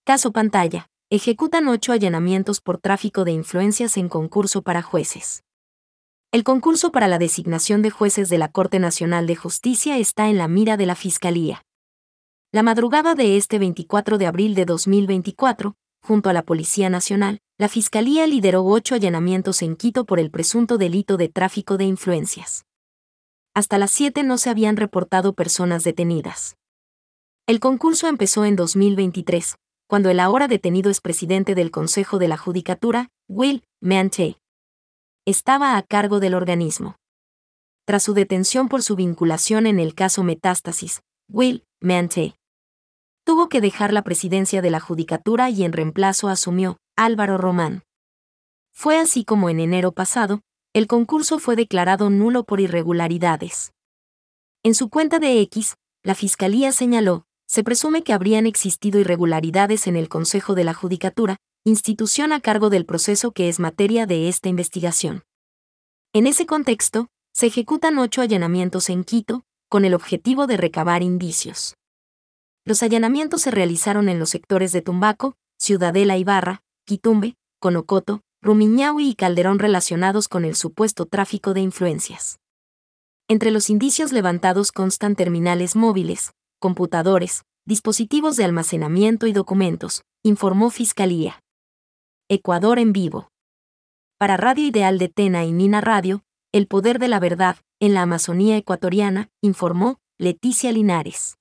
Caso Pantalla. Ejecutan 8 allanamientos por tráfico de influencias en concurso para jueces. El concurso para la designación de jueces de la Corte Nacional de Justicia está en la mira de la Fiscalía. La madrugada de este 24 de abril de 2024, junto a la Policía Nacional, la Fiscalía lideró 8 allanamientos en Quito por el presunto delito de tráfico de influencias. Hasta las 7 no se habían reportado personas detenidas. El concurso empezó en 2023, cuando el ahora detenido expresidente del Consejo de la Judicatura, Will Meanchey, estaba a cargo del organismo. Tras su detención por su vinculación en el caso Metástasis, Will Meanchey tuvo que dejar la presidencia de la Judicatura y en reemplazo asumió Álvaro Román. Fue así como en enero pasado, el concurso fue declarado nulo por irregularidades. En su cuenta de X, la Fiscalía señaló: se presume que habrían existido irregularidades en el Consejo de la Judicatura, institución a cargo del proceso que es materia de esta investigación. En ese contexto, se ejecutan 8 allanamientos en Quito, con el objetivo de recabar indicios. Los allanamientos se realizaron en los sectores de Tumbaco, Ciudadela Ibarra, Quitumbe, Conocoto, Rumiñahui y Calderón relacionados con el supuesto tráfico de influencias. Entre los indicios levantados constan terminales móviles, computadores, dispositivos de almacenamiento y documentos, informó Fiscalía. Ecuador en vivo. Para Radio Ideal de Tena y Nina Radio, El Poder de la Verdad, en la Amazonía ecuatoriana, informó Leticia Linares.